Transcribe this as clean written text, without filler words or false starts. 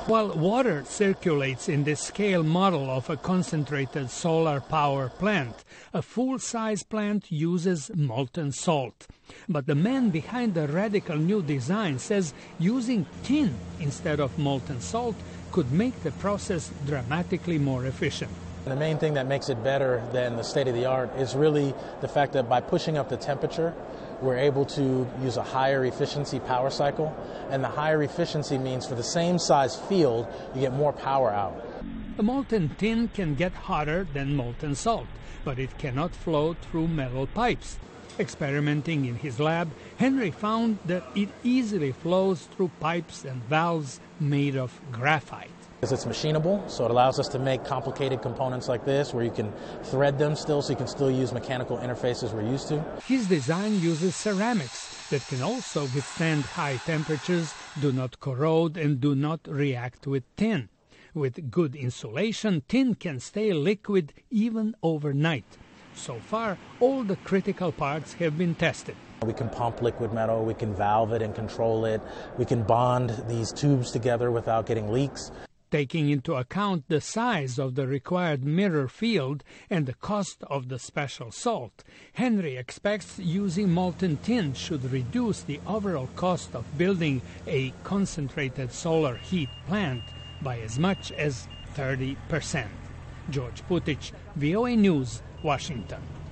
While water circulates in the scale model of a concentrated solar power plant, a full-size plant uses molten salt. But the man behind the radical new design says using tin instead of molten salt could make the process dramatically more efficient. The main thing that makes it better than the state-of-the-art is really the fact that by pushing up the temperature, we're able to use a higher efficiency power cycle, and the higher efficiency means for the same size field, you get more power out. A molten tin can get hotter than molten salt, but it cannot flow through metal pipes. Experimenting in his lab, Henry found that it easily flows through pipes and valves made of graphite. It's machinable, so it allows us to make complicated components like this where you can thread them still, so you can still use mechanical interfaces we're used to. His design uses ceramics that can also withstand high temperatures, do not corrode, and do not react with tin. With good insulation, tin can stay liquid even overnight. So far, all the critical parts have been tested. We can pump liquid metal, we can valve it and control it, we can bond these tubes together without getting leaks. Taking into account the size of the required mirror field and the cost of the special salt, Henry expects using molten tin should reduce the overall cost of building a concentrated solar heat plant by as much as 30%. George Putic, VOA News, Washington.